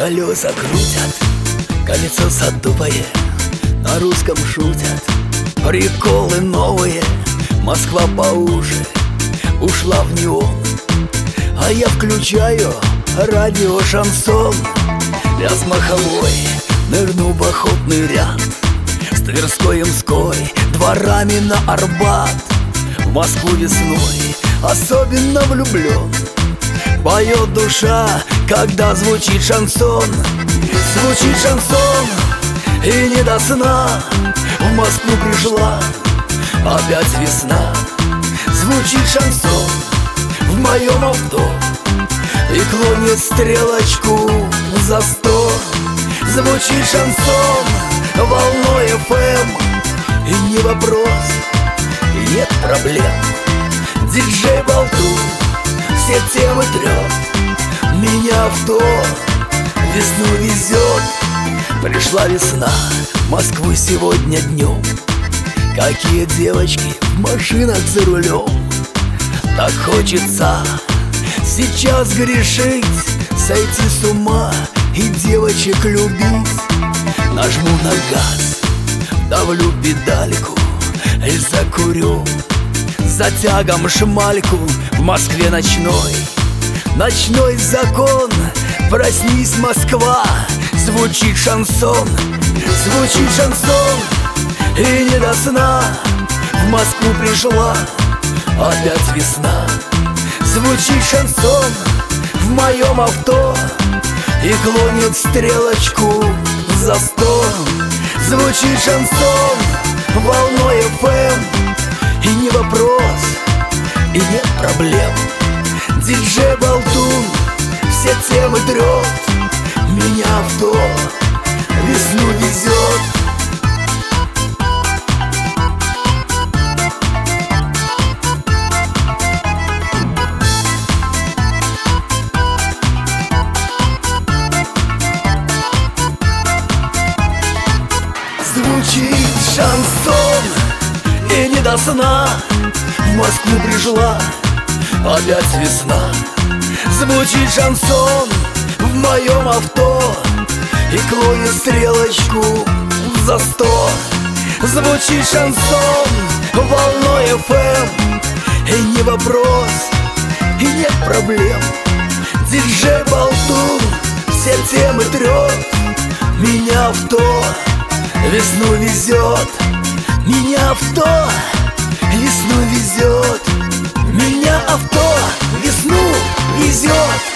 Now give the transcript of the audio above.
колеса крутят, колесо садовое, на русском шутят. Приколы новые, Москва по уши ушла в неон. А я включаю радио шансон. Я с маховой нырну в охотный ряд, с Тверской, Имской, дворами на Арбат. В Москву весной особенно влюблен. Поет душа, когда звучит шансон. Звучит шансон, и не до сна. В Москву пришла опять весна. Звучит шансон в моем авто и клонит стрелочку за 100. Звучит шансон волной FM, и не вопрос, и нет проблем. Диджей болтун все темы трет, меня в то весну везет. Пришла весна, Москву сегодня днем. Какие девочки в машинах за рулем. Так хочется сейчас грешить, сойти с ума и девочек любить. Нажму на газ, давлю педальку и закурю за тягом шмальку. В Москве ночной, ночной закон. Проснись, Москва, звучит шансон. Звучит шансон, и не до сна. В Москву пришла опять весна. Звучит шансон в моем авто и клонит стрелочку за 100. Звучит шансон волной FM, и не вопрос, и нет проблем. Диджей болтун все темы трет, меня в то весну везет. Звучит шансон, и не до сна. В Москву пришла опять весна. Звучит шансон в моем авто и клонит стрелочку за 100. Звучит шансон волной FM, и не вопрос, и нет проблем. Диджей болтун все темы трет, меня в то весну везет. Меня авто весну везет. Меня авто весну везет.